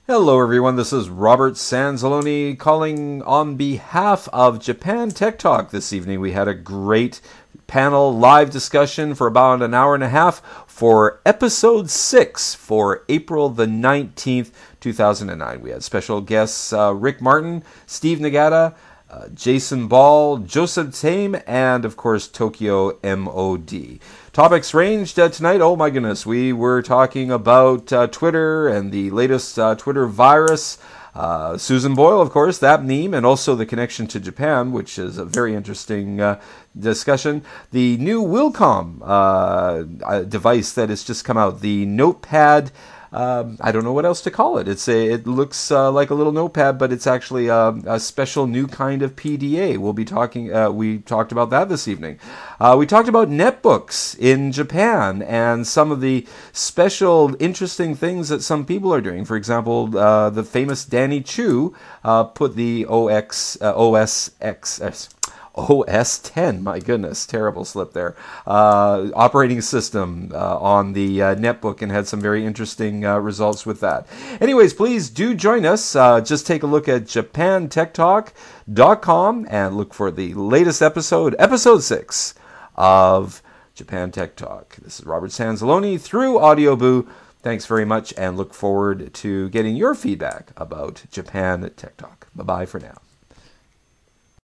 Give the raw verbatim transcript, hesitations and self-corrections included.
Hello everyone, this is Robert Sanzalone calling on behalf of Japan Tech Talk this evening. We had a great panel live discussion for about an hour and a half for episode six for April the nineteenth, two thousand nine. We had special guests uh, Rick Martin, Steve Nagata, uh, Jason Ball, Joseph Tame, and of course Tokyo M O D. Topics ranged uh, tonight. Oh my goodness, we were talking about uh, Twitter and the latest uh, Twitter virus. Uh, Susan Boyle, of course, that meme, and also the connection to Japan, which is a very interesting uh, discussion. The new Wilcom uh, device that has just come out, the Notepad. Um, I don't know what else to call it. It's a, it looks uh, like a little notepad, but it's actually a, a special new kind of P D A. We'll be talking. Uh, we talked about that this evening. Uh, we talked about netbooks in Japan and some of the special, interesting things that some people are doing. For example, uh, the famous Danny Chu uh, put the O X uh, O S X. Uh, O S ten, my goodness, terrible slip there, uh, operating system uh, on the uh, netbook, and had some very interesting uh, results with that. Anyways, please do join us. Uh, just take a look at japan tech talk dot com and look for the latest episode, episode six of Japan Tech Talk. This is Robert Sanzalone through Audioboo. Thanks very much, and look forward to getting your feedback about Japan Tech Talk. Bye-bye for now.